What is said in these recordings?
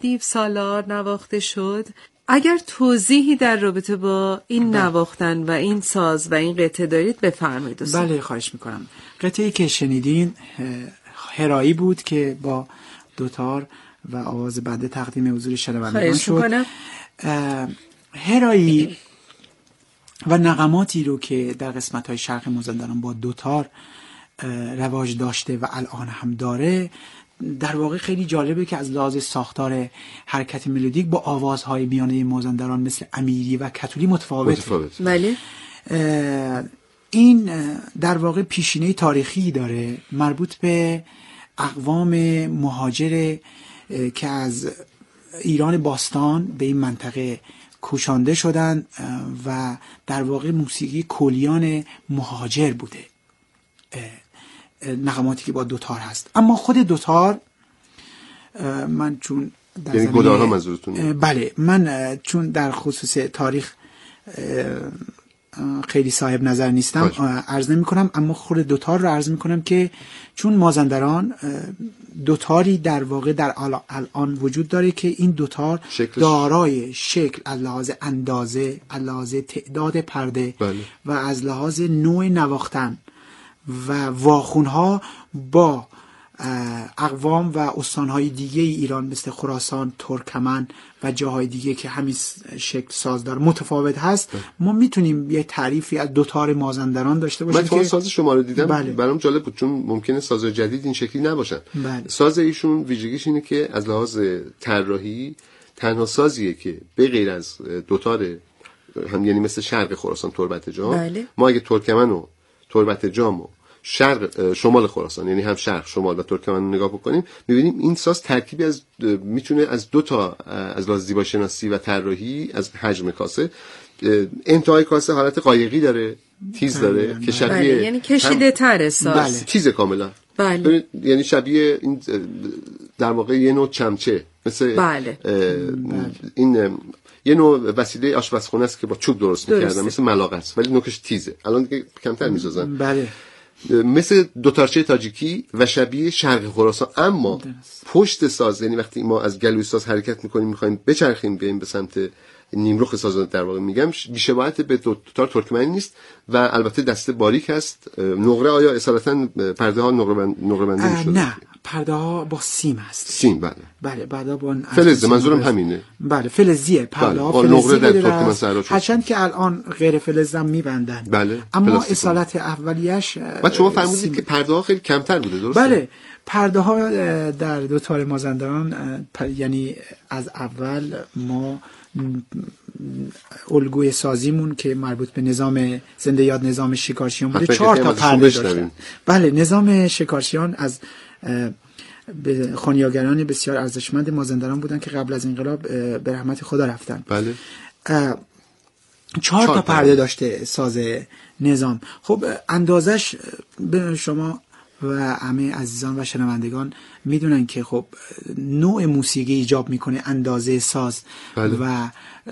دیو سالار نواخته شد. اگر توضیحی در رابطه با این نواختن و این ساز و این قطعه دارید بفرمایید. بله خواهش میکنم. قطعه‌ای که شنیدین هرایی بود که با دوتار و آواز بنده تقدیم حضور شنوندگان شد. هرایی و نغماتی رو که در قسمت‌های شرق مازندران با دوتار رواج داشته و الان هم داره، در واقع خیلی جالبه که از لحاظ ساختار حرکت ملودیک با آوازهای میانه مازندران مثل امیری و کتولی متفاوته. بله. این در واقع پیشینه تاریخی داره مربوط به اقوام مهاجر که از ایران باستان به این منطقه کوشانده شدن و در واقع موسیقی کلیان مهاجر بوده، نغماتی که با دوتار هست. اما خود دوتار من چون در یعنی گدارها منظورتونه؟ بله، من چون در خصوص تاریخ خیلی صاحب نظر نیستم عرض نمی کنم، اما خود دوتار رو عرض می کنم که چون مازندران دوتاری در واقع در الان وجود داره که این دوتار دارای شکل از لحاظ اندازه، از لحاظ تعداد پرده و از لحاظ نوع نواختن و واخونها با اقوام و استانهای دیگه ایران مثل خراسان، ترکمن و جاهای دیگه که همین شکل ساز داره متفاوت هست. ما میتونیم یه تعریفی از دوتار مازندران داشته باشیم. من چون ساز شما رو دیدم برام جالب بود، چون ممکنه سازهای جدید این شکلی نباشن. ساز ایشون ویژگیش اینه که از لحاظ طراحی تنها سازیه که به غیر از دوتار هم، یعنی مثل شرق خراسان تربت جام، ما اگه ترکمن و تربت جام و شرق شمال خراسان، یعنی هم شرق شمال و ترکمن نگاه بکنیم، می‌بینیم این ساز ترکیبی از میتونه از دو تا از لحاظ زیبایی شناسی و طراحی، از حجم کاسه، انتهای کاسه حالت قایقی داره، تیز داره که شبیه یعنی کشیده تر ساز، تیز کاملا. یعنی شبیه این در واقع یه نوع چمچه، مثل این یه نوع وسیله آشپزخونه است که با چوب درست می‌کردن، مثل ملاقه است ولی نوکش تیزه. الان دیگه کمتر می‌سازن. مثل دوتارچه تاجیکی و شبیه شرق خراسان. اما پشت ساز، یعنی وقتی ما از گلوی ساز حرکت میکنیم میخوایم بچرخیم بیایم به سمت نیمرخ ساز، در واقع میگم بی‌شباهت به دوتار ترکمنی نیست و البته دسته باریک هست. نقره آیا اصالتا پرده ها نقره بندی میشده؟ نه، پرده ها با سیم هست. سیم، بله بعدا با فلز، منظورم همینه. بله، فلزیه پرده ها، نقره در ترکمن صحرا شد، هرچند که الان غیر فلز هم میبندن. بله، اما اصالت اولیش بعد شما فرمودید که پرده ها خیلی کمتر بوده، درسته؟ بله، پرده ها در دوتار مازندران یعنی از اول ما الگوی سازیمون که مربوط به نظام زنده یاد نظام شکارچیان بوده 4 تا پرده داشتن. بله، نظام شکارچیان از خانیاگران بسیار ارزشمند مازندران بودن که قبل از انقلاب به رحمت خدا رفتن. بله. 4 تا پرده داشته ساز نظام. خب اندازش به شما و همه عزیزان و شنوندگان میدونن که خب نوع موسیقی ایجاب میکنه اندازه ساز و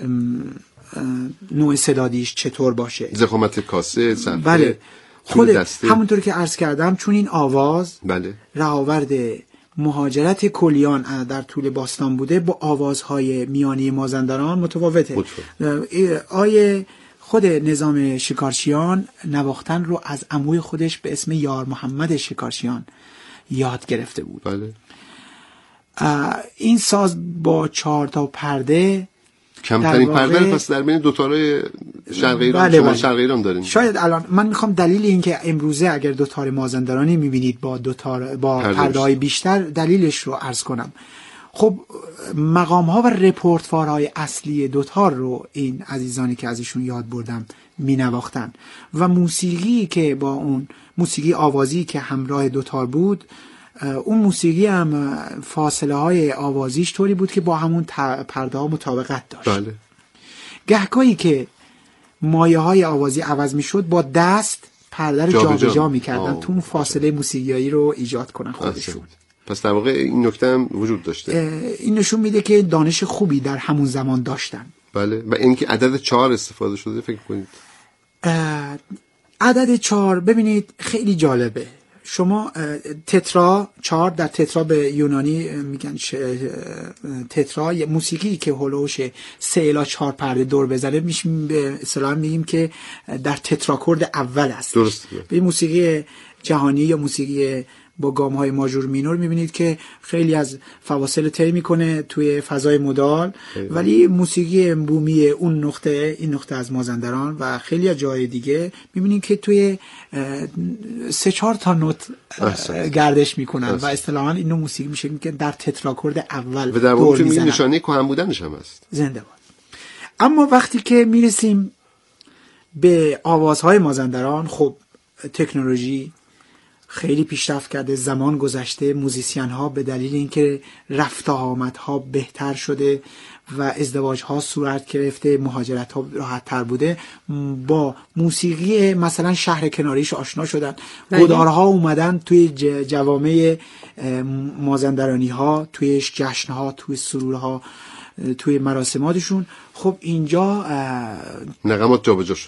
نوع صدادیش چطور باشه، ضخامت کاسه، صرفه. بله، خود همونطور که عرض کردم چون این آواز رهاورد مهاجرت کلیان در طول باستان بوده، با آوازهای میانی مازندران متفاوته. آیه خود نظام شکارچیان نواختن رو از عموی خودش به اسم یار محمد شکارچیان یاد گرفته بود. بله. این ساز با 4 تا پرده، کمترین پرده پس در بین دوتارای شرق ایران، شما شرق ایران دارین. شاید الان من میخوام دلیل این که امروزه اگر دوتار مازندرانی میبینید با پرده‌های بیشتر، دلیلش رو عرض کنم. خب مقام ها و رپورتوار های اصلی دوتار رو این عزیزانی که ازشون یاد بردم می نواختن و موسیقی که با اون موسیقی آوازی که همراه دوتار بود، اون موسیقی هم فاصله های آوازیش طوری بود که با همون پرده ها مطابقت داشت. بله. گهگاهی که مایه های آوازی عوض می شد با دست پرده رو جابجا می کردن تو اون فاصله موسیقیایی رو ایجاد کنن خودشون. پس در واقع این نکته هم وجود داشته. این نشون میده که دانش خوبی در همون زمان داشتن. بله. و اینکه عدد 4 استفاده شده، فکر کنید عدد 4 ببینید خیلی جالبه. شما تترا 4 در تترا به یونانی میگن تترا، موسیقی که هولوش 3 الی 4 پرده دور بزنه میشیم به اصطلاح میگیم که در تتراکورد اول است. درست. به موسیقی جهانی یا موسیقی با گام‌های ماژور مینور می‌بینید که خیلی از فواصل طی می‌کنه توی فضای مودال، ولی موسیقی بومی اون نقطه، این نقطه از مازندران و خیلی از جای دیگه می‌بینید که توی 3-4 تا نوت گردش می‌کنن و اصطلاحاً اینو موسیقی میشه که در تتراکورد اول و در واقع می‌بینید نشانه کهن بودنش هم هست. زنده باد. اما وقتی که میرسیم به آوازهای مازندران، خب تکنولوژی خیلی پیشرفت کرده، زمان گذشته، موزیسین ها به دلیل اینکه رفت و آمد ها بهتر شده و ازدواج ها صورت گرفته، مهاجرت ها راحت تر بوده، با موسیقی مثلا شهر کناریش آشنا شدن، گدارها اومدن توی جوامع مازندرانی ها، توی جشن ها، توی سرور ها، توی مراسماتشون. خب اینجا نغمات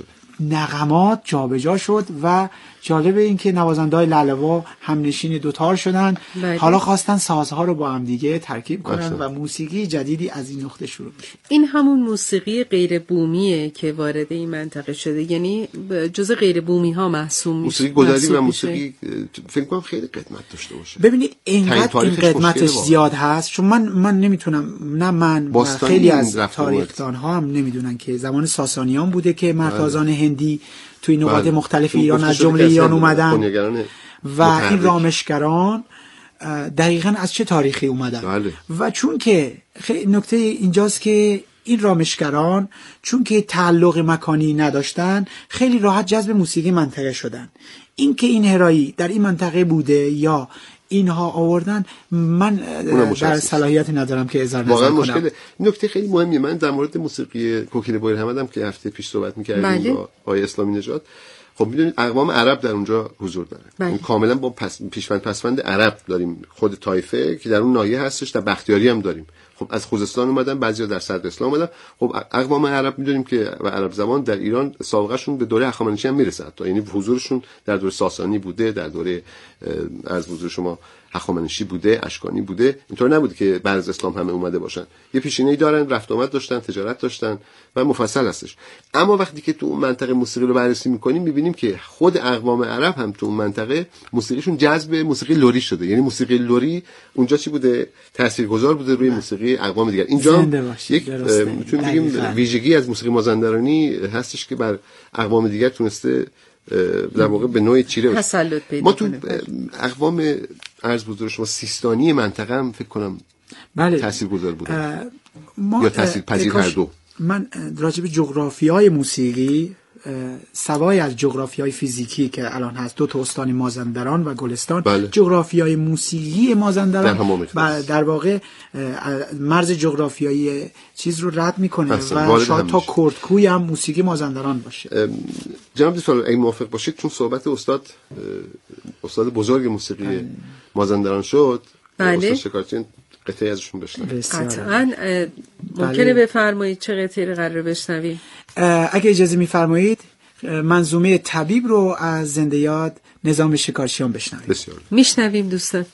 جابجا شد و جالب این که نوازنده‌های لعله‌وا همنشین دوتار شدن. حالا خواستن سازها رو با هم دیگه ترکیب کنن و موسیقی جدیدی از این نقطه شروع بشه. این همون موسیقی غیر بومیه که وارد این منطقه شده، یعنی جزء غیر بومی ها محسوب میشه. موسیقی گداری و موسیقی فکر کنم خیلی قدمت داشته باشه. ببینید اینقدر این قدمتش زیاد هست، چون من نمیتونم، نه من و خیلی از تاریخدان ها هم نمیدونن که زمان ساسانیان بوده که مرتازان هندی توی نقاط مختلف ایران از جمله ایران اومدن و این رامشگران دقیقاً از چه تاریخی اومدن. و چون که نکته اینجاست که این رامشگران چون که تعلق مکانی نداشتن، خیلی راحت جذب موسیقی منطقه شدن. این که این هرایی در این منطقه بوده یا اینها آوردن، من در صلاحیت ندارم که اظهار نظر کنم. مشکل نکته خیلی مهمیه. من در مورد موسیقی کوکیل بایر حمدم که هفته پیش صحبت می‌کردیم با آقای اسلامی نژاد، خب می‌دونید اقوام عرب در اونجا حضور دارن. این کاملا با پیشوند پسوند عرب داریم، خود طایفه که در اون ناحیه هستش، در بختیاری هم داریم. خب از خوزستان اومدن، بعضیا در صدر اسلام اومدن. خب اقوام عرب می‌دونیم که و عرب زبان در ایران سابقه‌شون به دوره هخامنشی هم میرسه، یعنی حضورشون در دوره ساسانی بوده، در دوره از حضور شما هخامنشی بوده، اشکانی بوده. اینطور نبوده که بعد از اسلام همه اومده باشن. یه پیشینه‌ای دارن، رفت آمد داشتن، تجارت داشتن و مفصل هستش. اما وقتی که تو اون منطقه موسیقی رو بررسی می‌کنیم، می‌بینیم که خود اقوام عرب هم تو اون منطقه موسیقیشون جذب موسیقی لری شده. یعنی موسیقی لری اونجا چی بوده؟ تاثیرگذار بوده روی موسیقی اقوام دیگر. اینجا یک میتونیم بگیم ویژگی از موسیقی مازندرانی هستش که بر اقوام دیگر تونسته در واقع به نوعی چیره تسلط پیدا ما تو اقوام عرض بزرگ شما سیستانی منطقه هم فکر کنم تاثیرگذار بوده یا تاثیرپذیر هر دو. من راجع به جغرافیای موسیقی، سوای از جغرافیای فیزیکی که الان هست، دو تا استان مازندران و گلستان، جغرافیای موسیقی مازندران در واقع مرز جغرافیایی چیز رو رد میکنه و شاید تا کردکوی هم موسیقی مازندران باشه. جناب دکتر اگه موافق باشید، چون صحبت استاد بزرگ موسیقی مازندران شد، استاد شکارچی قطعه ازشون بشنویم. قطعاً ممکنه بفرمایید چه قطعه رو قراره بشنویم؟ اگه اجازه میفرمایید منظومه طبیب رو از زنده یاد نظام شکارچیان بشنویم. بسیار میشنویم دوستان.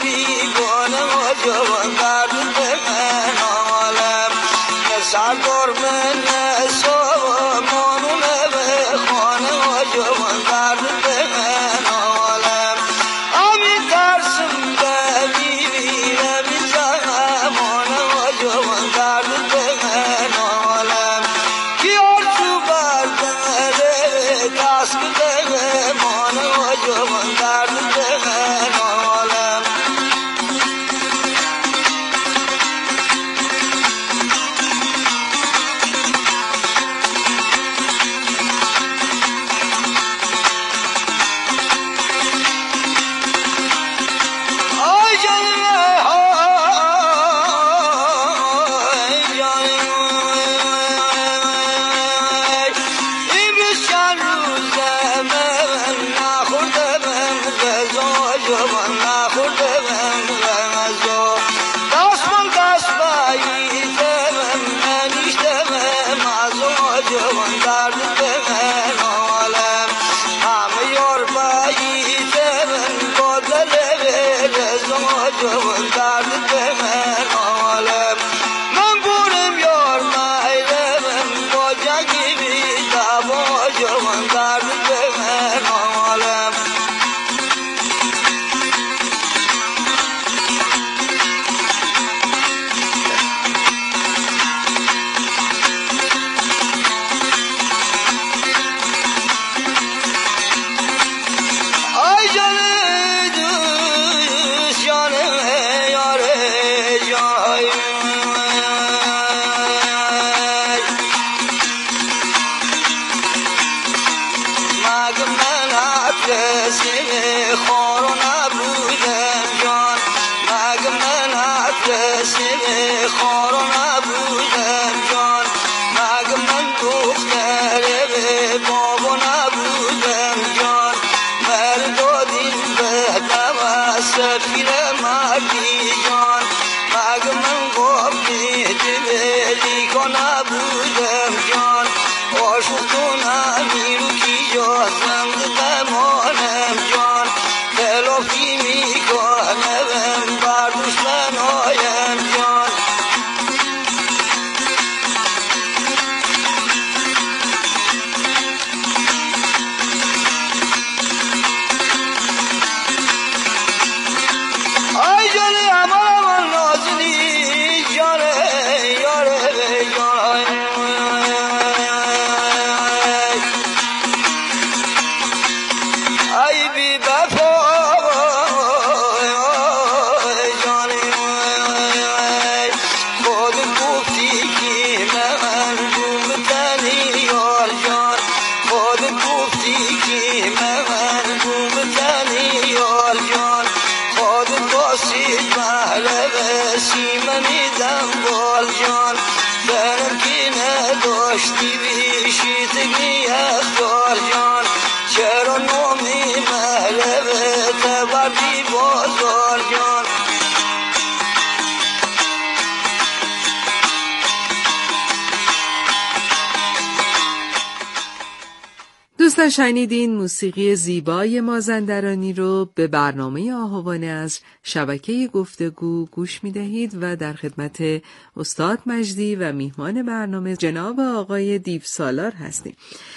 دوستان شنیدین موسیقی زیبای مازندرانی رو به برنامه آهوانه از شبکه گفتگو گوش می‌دهید و در خدمت استاد مجدی و میهمان برنامه جناب آقای دیوسالار هستیم.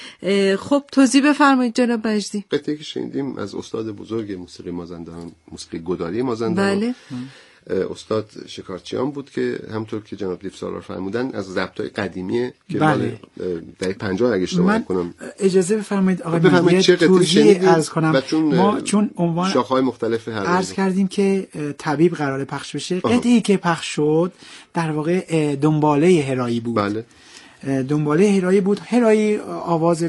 خب توضیح بفرمایید جناب مجدی. قطعی که شنیدیم از استاد بزرگ موسیقی مازندران، موسیقی گداری مازندران، بله. استاد شکارچیان بود که همطور که جناب دیوسالار فرمودن از ضبط‌های قدیمیه که بله. در 50 اگه اشتباه نکنم. اجازه بفرمایید آقای توضیح عرض کنم. ما چون عنوان شاخه‌های مختلف عرض کردیم که طبیب قراره پخش بشه، قطعی که پخش شد در واقع دنباله هرایی بود. بله. دنباله هرایی بود. هرایی آواز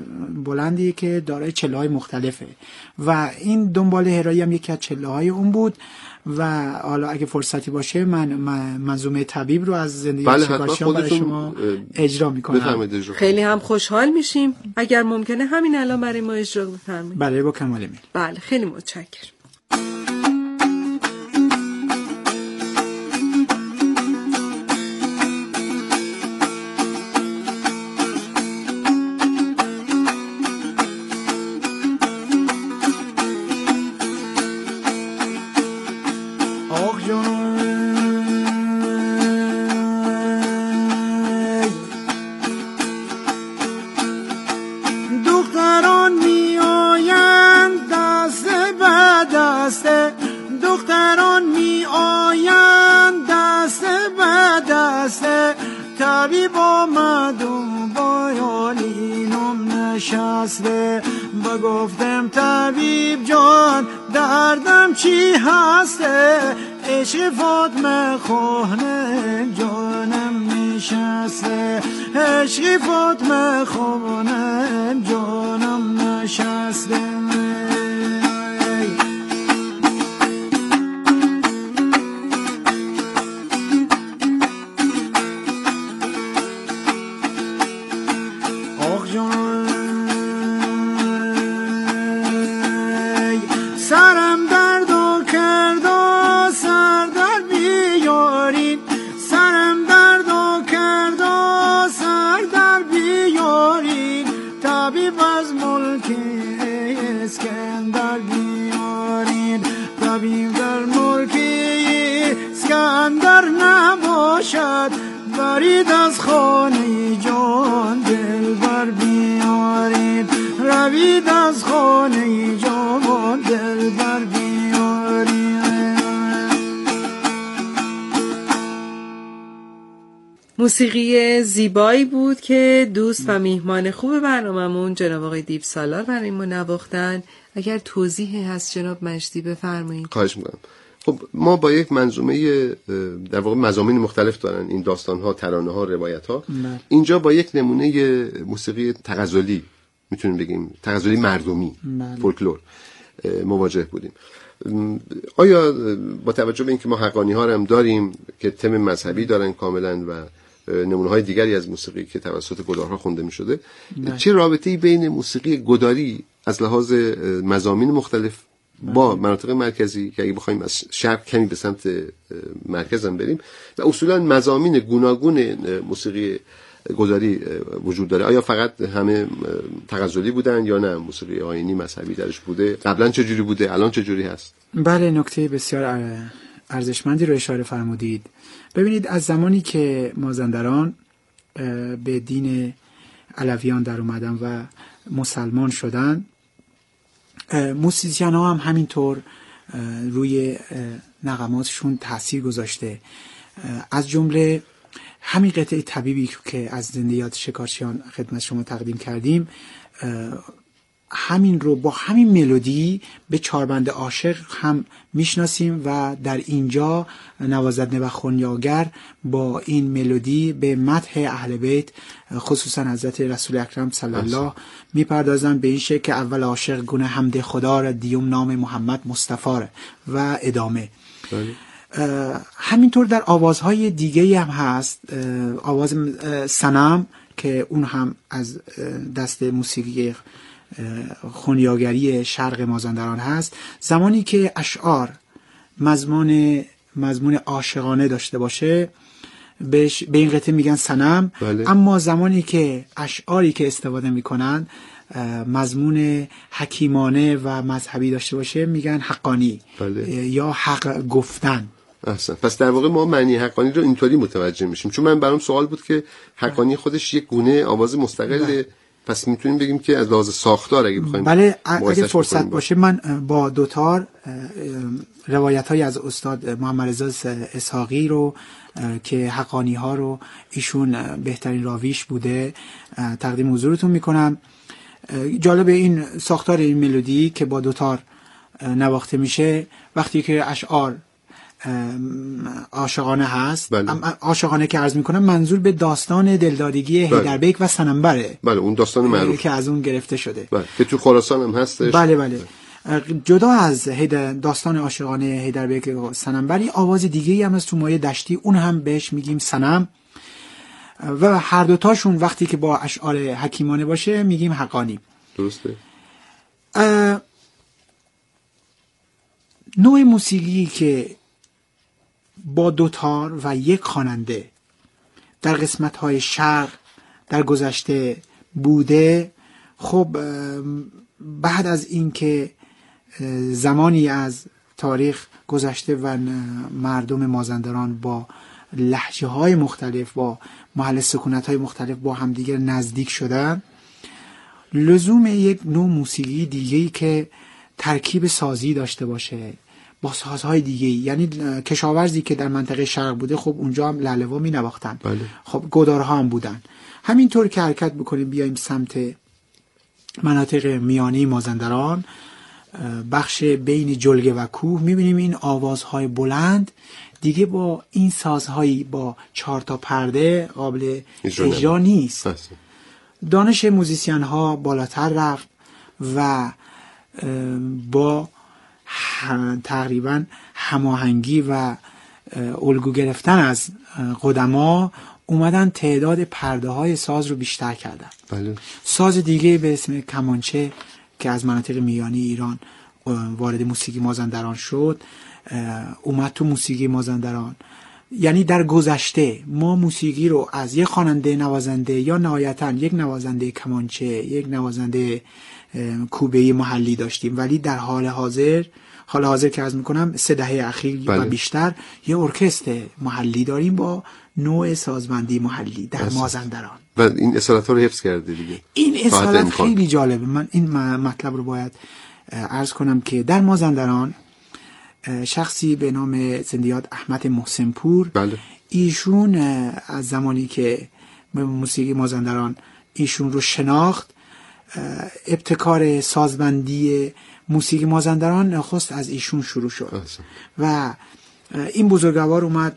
بلندی که دارای چله‌های مختلفه و این دنباله هرایی هم یکی از چله‌های اون بود و حالا اگه فرصتی باشه من منظومه طبیب رو از زندگی شکارچیان برای شما اجرا میکنم. خیلی هم خوشحال میشیم اگر ممکنه همین الان برای ما اجرا بفرمایید. بله با کمال میل. بله خیلی متشکرم. آخ جانم دختران می آیند دست به دست، دختران می آیند دست به دست، طبیب آمد و با یالینم نشسته، و گفتم طبیب جان دردم چی هسته، عشق فاطمه خانه جانم نشسته، عشق فاطمه خانه جانم نشسته. سرم درد و کرد و سر در بیارین، سرم درد و کرد و سر در بیارین، طبیب از ملک اسکندر بیارین، طبیب در ملک اسکندر نباشد، برید از خانه جان دلبر بیارین، روید از خانه جان دلبر بیارین. موسیقی زیبایی بود که دوست و میهمان خوب برنامه‌مون جناب آقای دیوسالار برای ما نواختن. اگر توضیحی هست جناب مجدی بفرمایید. خواهش می‌کنم. خب ما با یک منظومه در واقع مضامین مختلف دارن این داستان‌ها، ترانه‌ها، روایت‌ها. اینجا با یک نمونه موسیقی تغزلی میتونیم بگیم تغزلی مردمی، فولکلور مواجه بودیم. آیا با توجه به اینکه ما حقانی‌ها رو هم داریم که تم مذهبی دارن کاملا و نمونه‌های دیگری از موسیقی که توسط گدارها خونده می‌شده، چه رابطه‌ای بین موسیقی گداری از لحاظ مضامین مختلف با مناطق مرکزی که اگه بخوایم از شرق کمی به سمت مرکز هم بریم و اصولا مضامین گوناگون موسیقی گداری وجود داره؟ آیا فقط همه تغزلی بودن یا نه موسیقی آیینی مذهبی درش بوده؟ قبلا چه جوری بوده، الان چه جوری هست؟ بله، نکته بسیار ارزشمندی رو اشاره فرمودید. ببینید از زمانی که مازندران به دین علویان در اومدن و مسلمان شدن، موسیقیان ها هم همینطور روی نغماتشون تاثیر گذاشته. از جمله همین قطعه طبیبی که از زندیات شکارچیان خدمت شما تقدیم کردیم، همین رو با همین ملودی به چاربند عاشق هم میشناسیم و در اینجا نوازنده و خنیاگر با این ملودی به مدح اهل بیت خصوصا حضرت رسول اکرم صلی الله میپردازن به این شکل که اول عاشق گونه حمد خدا را، دیوم نام محمد مصطفی و ادامه. همینطور در آوازهای دیگه هم هست، آواز صنم که اون هم از دست موسیقی خنیاگری شرق مازندران هست. زمانی که اشعار مضمون عاشقانه داشته باشه به این قطعه میگن صنم. بله. اما زمانی که اشعاری که استفاده میکنن مضمون حکیمانه و مذهبی داشته باشه میگن حقانی. بله. یا حق گفتن. احسن. پس در واقع ما معنی حقانی رو اینطوری متوجه میشیم، چون من برام سوال بود که حقانی خودش یک گونه آواز مستقله. پس میتونیم بگیم که از لحاظ ساختار اگه بخوایم بله، اگه فرصت باشه من با دوتار روایت‌های از استاد محمد رضا اسحاقی رو که حقانی ها رو ایشون بهترین راویش بوده تقدیم حضورتون میکنم. جالب این ساختار این ملودی که با دوتار نواخته میشه وقتی که اشعار عاشقانه هست. بله. عاشقانه که عرض میکنم منظور به داستان دلدادگی حیدربیک و صنمبره. بله، اون داستان معروف که از اون گرفته شده. بله. که تو خراسان هم هستش. بله. جدا از داستان عاشقانه حیدربیک و صنمبری، آواز دیگه‌ای هم از تو مایه دشتی، اون هم بهش میگیم صنم و هر دوتاشون وقتی که با اشعار حکیمانه باشه میگیم حقانی. درسته. نوع موسیقی که با دوتار و یک خواننده در قسمت‌های شرق در گذشته بوده، خب بعد از این که زمانی از تاریخ گذشته و مردم مازندران با لهجه های مختلف، با محل سکونت های مختلف با همدیگر نزدیک شدن، لزوم یک نوع موسیقی دیگه‌ای که ترکیب سازی داشته باشه با سازهای دیگه، یعنی کشاورزی که در منطقه شرق بوده خب اونجا هم لاله‌وا می نواختن، خب گدارها هم بودن. همینطور که حرکت بکنیم بیایم سمت مناطق میانی مازندران، بخش بین جلگه و کوه، میبینیم این آوازهای بلند دیگه با این سازهایی با 4 تا پرده قابل اجرا نیست. دانش موزیسین ها بالاتر رفت و با تقریبا هماهنگی و الگو گرفتن از قدما اومدن تعداد پرده های ساز رو بیشتر کردن. ساز دیگه به اسم کمانچه که از مناطق میانی ایران وارد موسیقی مازندران شد اومد تو موسیقی مازندران. یعنی در گذشته ما موسیقی رو از یک خواننده نوازنده یا نهایتاً یک نوازنده کمانچه، یک نوازنده کوبه‌ای محلی داشتیم، ولی در حال حاضر که عرض میکنم 3 دهه اخیر و بیشتر یه ارکستر محلی داریم با نوع سازبندی محلی در مازندران و این اصالت رو حفظ کرده دیگه. این اصالت خیلی جالبه. من این مطلب رو باید عرض کنم که در مازندران شخصی به نام زندیات احمد محسن پور، ایشون از زمانی که موسیقی مازندران ایشون رو شناخت، ابتکار سازبندی موسیقی مازندران نخست از ایشون شروع شد و این بزرگوار اومد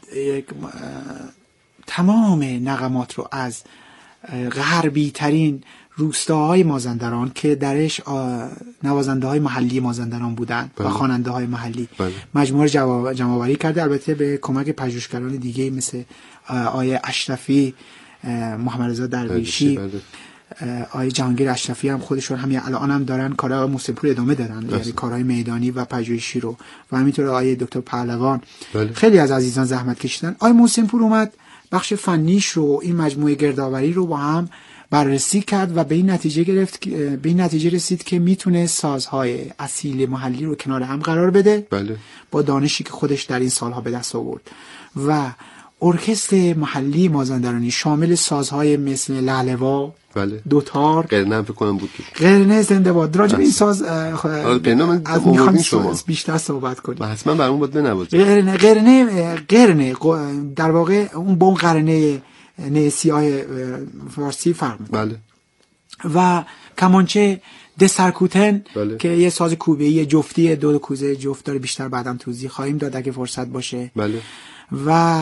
تمام نغمات رو از غربی ترین روستاهای مازندران که درش نوازنده های محلی مازندران بودن و خواننده های محلی مجموعه جمع‌آوری کرده، البته به کمک پژوهشگران دیگه مثل آیه اشرفی، محمد رضا درویشی، آیه جهانگیر اشرفی هم خودشون همین الان هم دارن کارهای موسیقی ادامه دارن، یعنی کارهای میدانی و پژوهشی رو، و همینطور آیه دکتر پهلوان. خیلی از عزیزان زحمت کشیدن. آیه محسن پور اومد بخش فنیش رو، این مجموعه گردآوری رو با هم بررسی کرد و به این نتیجه رسید که میتونه سازهای اصیل محلی رو کنار هم قرار بده با دانشی که خودش در این سالها به دست آورد و ارکستر محلی مازندرانی شامل سازهای مثل لاله‌وا، دوتار، قرنه فکر کنم بود. قرنه زنده باد. راجع به این ساز از میخوام بیشتر صحبت کنیم. حتما برامون بود بنوازید. قرنه در واقع اون با اون قرنه سیاه فارسی فرق می‌کنه. و کمانچه دسرکوتن که یه ساز کوبه‌ای جفتی، دو کوزه جفت داره، بیشتر بعدم توضیح خواهیم داد اگه فرصت باشه. و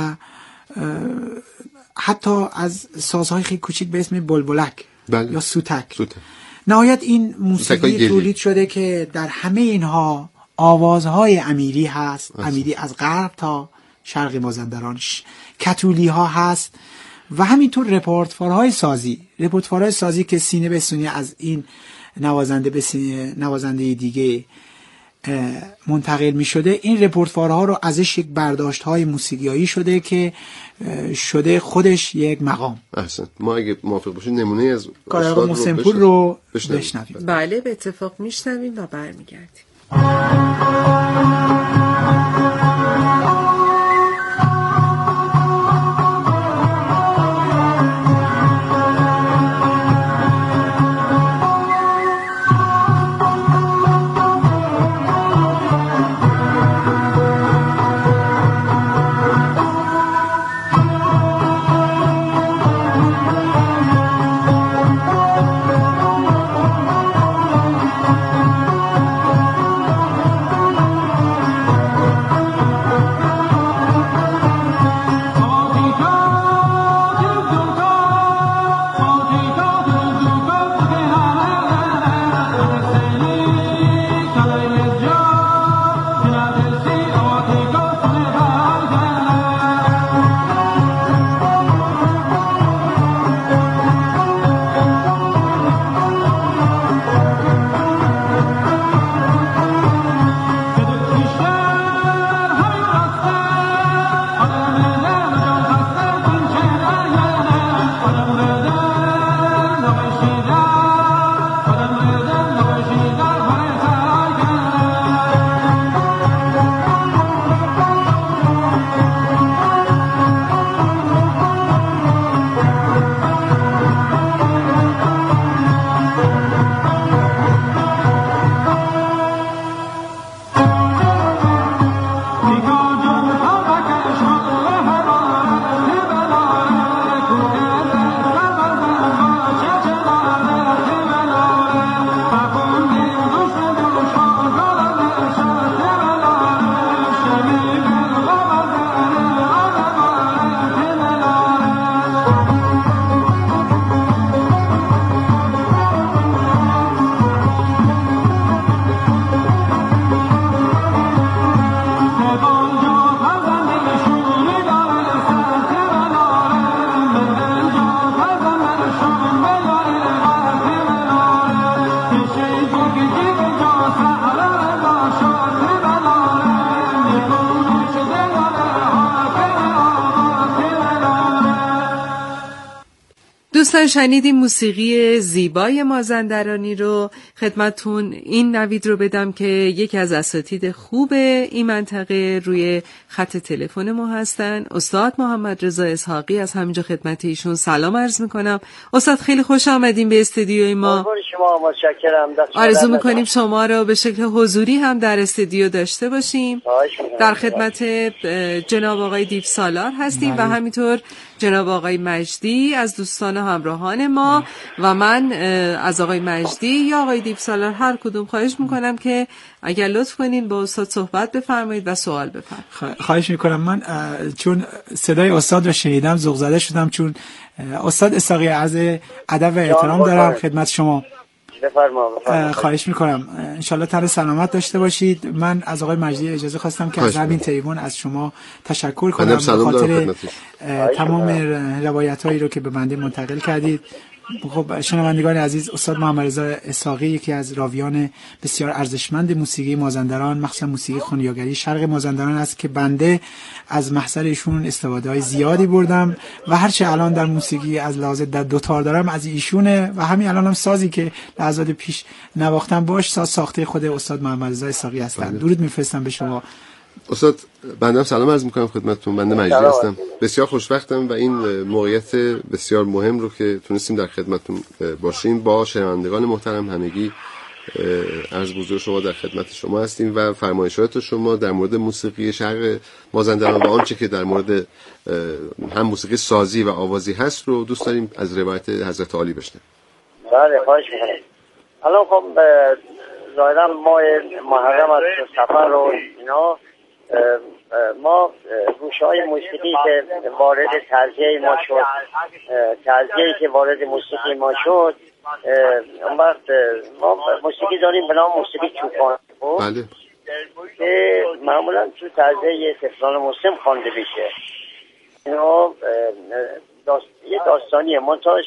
حتی از سازهای خیلی کوچیک به اسم بلبلک یا سوتک. نهایت این موسیقی تولید شده که در همه اینها آوازهای امیری هست، امیری از غرب تا شرق مازندران، کتولی ها هست و همینطور رپورتوارهای سازی که سینه به سینه از این نوازنده به نوازنده دیگه منتقل می شده. این رپورتوارها رو ازش یک برداشت های موسیقیایی شده که شده خودش یک مقام. احسن. ما اگه موافق باشید نمونه از کار محسن پور رو بشنویم. بله به اتفاق میشنویم و برمیگردیم. دوستان شنیدیم موسیقی زیبای مازندرانی رو. خدمتون این نوید رو بدم که یکی از اساتید خوب این منطقه روی خط تلفن ما هستن، استاد محمد رضا اسحاقی. از همینجا خدمت ایشون سلام عرض میکنم. استاد خیلی خوش آمدین به استودیوی ما. شما متشکرم. آرزو میکنیم شما رو به شکل حضوری هم در استودیو داشته باشیم. در خدمت جناب آقای دیو سالار هستیم و همینطور جناب آقای مجدی از دوستان همراهان ما و من از آقای مجدی یا آقای دیو سالار هر کدوم خواهش میکنم که اگر لطف کنین با استاد صحبت بفرمایید و سوال بفرمایید. خواهش میکنم. من چون صدای استاد رو شنیدم ذوق زده شدم، چون استاد اسحاقی عرض ادب و احترام دارم خدمت شما. خواهش میکنم. انشالله تن سلامت داشته باشید. من از آقای مجدی اجازه خواستم که از همین تریبون از شما تشکر کنم به خاطر تمام روایت هایی رو که به بنده منتقل کردید. خب شنوندگان عزیز، استاد محمد رضا اسحاقی یکی از راویان بسیار ارزشمند موسیقی مازندران، مخصوصا موسیقی خونیاگری شرق مازندران است که بنده از محضر ایشون استفاده‌های زیادی بردم و هرچه الان در موسیقی از لحاظ در دوتار دارم از ایشونه و همین الان هم سازی که لحظات پیش نواختم باش ساز ساخته خود استاد محمد رضا اسحاقی هستند. درود میفرستم به شما. استاد بنده سلام عرض میکنم خدمتتون. بنده مجدی هستم. بسیار خوشبختم و این موقعیت بسیار مهم رو که تونستیم در خدمتتون باشیم. با شنوندگان محترم همگی عرض بزرگ شما در خدمت شما هستیم و فرمایشات شما در مورد موسیقی شرق مازندران و آنچه که در مورد هم موسیقی سازی و آوازی هست رو دوست داریم از روایت حضرت عالی بشنویم. بله خواهش میکنم. الان خب ظاهرا ما محرم از سفر و اینا ما گوشه‌های موسیقی که وارد تعزیه ما شد، تعزیه‌ای که وارد موسیقی ما شد، اون وقت ما موسیقی داریم به نام موسیقی چوپان. بله. که معمولا تو تعزیه طفلان مسلم خوانده میشه. اینا یه داستانیه منتاش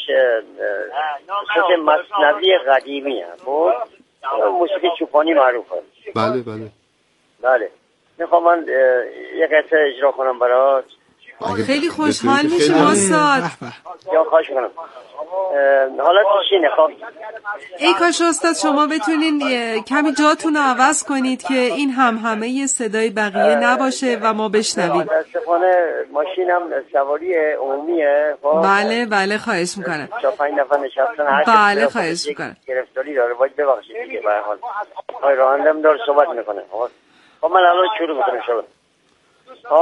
صوت مثنوی قدیمی هم. موسیقی چوپانی معروفه. بله بله. بله. میخوام من یه قطعه اجرا کنم برات. خیلی خوشحال میشم استاد. یا خواهش کنم. حالت چینه خب. ای کاش استاد شما بتونین کمی جاتون رو عوض کنید که این همه صدای بقیه نباشه و ما بشنویم. متاسفانه ماشینم سواری عمومیه. بله بله خواهش میکنم. 4-5 نفر نشستن. بله خواهش میکنم. گرفتاری داره باید ببخشید دیگه به هر حال. رانندم داره صحبت میکنه. خب من الان شروع میکنم.